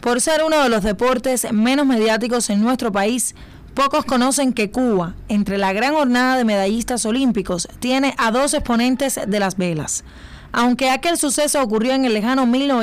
Por ser uno de los deportes menos mediáticos en nuestro país, pocos conocen que Cuba, entre la gran hornada de medallistas olímpicos, tiene a dos exponentes de las velas. Aunque aquel suceso ocurrió en el lejano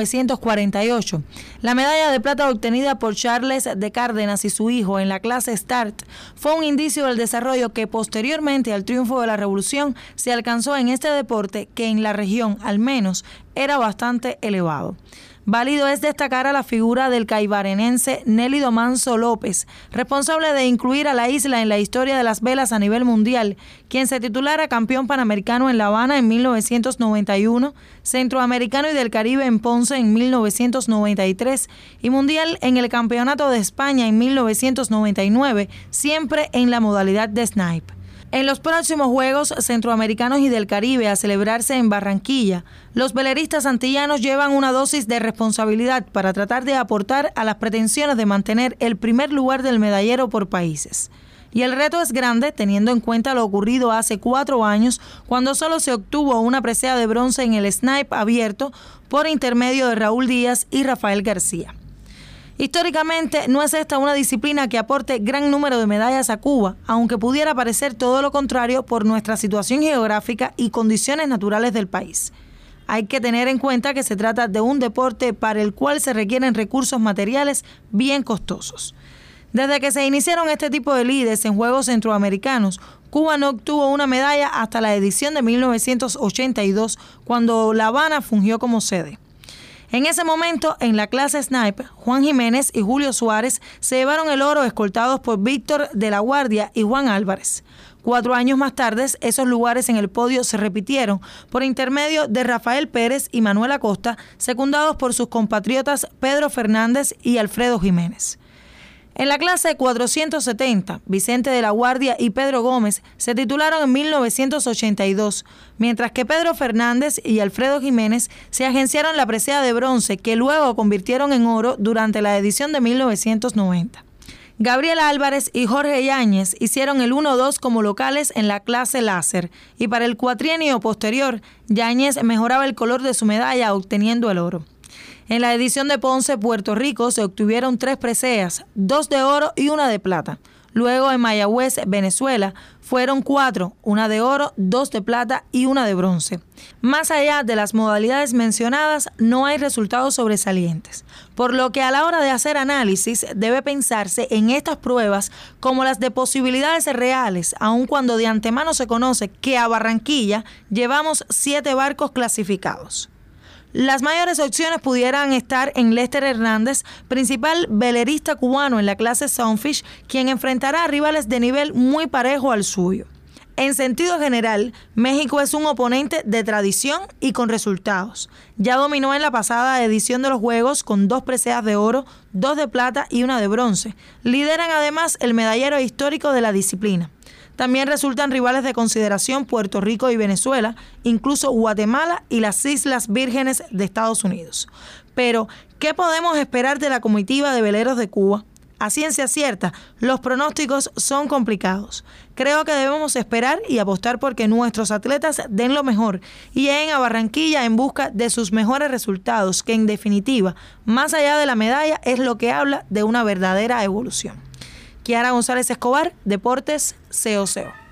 1948, la medalla de plata obtenida por Charles de Cárdenas y su hijo en la clase Start fue un indicio del desarrollo que posteriormente al triunfo de la revolución se alcanzó en este deporte que en la región, al menos, era bastante elevado. Válido es destacar a la figura del caibarenense Nélido Manso López, responsable de incluir a la isla en la historia de las velas a nivel mundial, quien se titulara campeón panamericano en La Habana en 1991, centroamericano y del Caribe en Ponce en 1993 y mundial en el Campeonato de España en 1999, siempre en la modalidad de snipe. En los próximos Juegos Centroamericanos y del Caribe a celebrarse en Barranquilla, los veleristas antillanos llevan una dosis de responsabilidad para tratar de aportar a las pretensiones de mantener el primer lugar del medallero por países. Y el reto es grande teniendo en cuenta lo ocurrido hace 4 años, cuando solo se obtuvo una presea de bronce en el snipe abierto por intermedio de Raúl Díaz y Rafael García. Históricamente, no es esta una disciplina que aporte gran número de medallas a Cuba, aunque pudiera parecer todo lo contrario por nuestra situación geográfica y condiciones naturales del país. Hay que tener en cuenta que se trata de un deporte para el cual se requieren recursos materiales bien costosos. Desde que se iniciaron este tipo de lides en Juegos Centroamericanos, Cuba no obtuvo una medalla hasta la edición de 1982, cuando La Habana fungió como sede. En ese momento, en la clase snipe, Juan Jiménez y Julio Suárez se llevaron el oro escoltados por Víctor de la Guardia y Juan Álvarez. 4 años más tarde, esos lugares en el podio se repitieron por intermedio de Rafael Pérez y Manuel Acosta, secundados por sus compatriotas Pedro Fernández y Alfredo Jiménez. En la clase 470, Vicente de la Guardia y Pedro Gómez se titularon en 1982, mientras que Pedro Fernández y Alfredo Jiménez se agenciaron la presea de bronce que luego convirtieron en oro durante la edición de 1990. Gabriel Álvarez y Jorge Yáñez hicieron el 1-2 como locales en la clase láser y para el cuatrienio posterior, Yáñez mejoraba el color de su medalla obteniendo el oro. En la edición de Ponce, Puerto Rico, se obtuvieron 3 preseas, 2 de oro y 1 de plata. Luego en Mayagüez, Venezuela, fueron 4, 1 de oro, 2 de plata y 1 de bronce. Más allá de las modalidades mencionadas, no hay resultados sobresalientes, por lo que a la hora de hacer análisis debe pensarse en estas pruebas como las de posibilidades reales, aun cuando de antemano se conoce que a Barranquilla llevamos 7 barcos clasificados. Las mayores opciones pudieran estar en Lester Hernández, principal velerista cubano en la clase Sunfish, quien enfrentará a rivales de nivel muy parejo al suyo. En sentido general, México es un oponente de tradición y con resultados. Ya dominó en la pasada edición de los Juegos con 2 preseas de oro, 2 de plata y 1 de bronce. Lideran además el medallero histórico de la disciplina. También resultan rivales de consideración Puerto Rico y Venezuela, incluso Guatemala y las Islas Vírgenes de Estados Unidos. Pero, ¿qué podemos esperar de la comitiva de veleros de Cuba? A ciencia cierta, los pronósticos son complicados. Creo que debemos esperar y apostar porque nuestros atletas den lo mejor y lleguen a Barranquilla en busca de sus mejores resultados, que en definitiva, más allá de la medalla, es lo que habla de una verdadera evolución. Kiara González Escobar, Deportes COCO.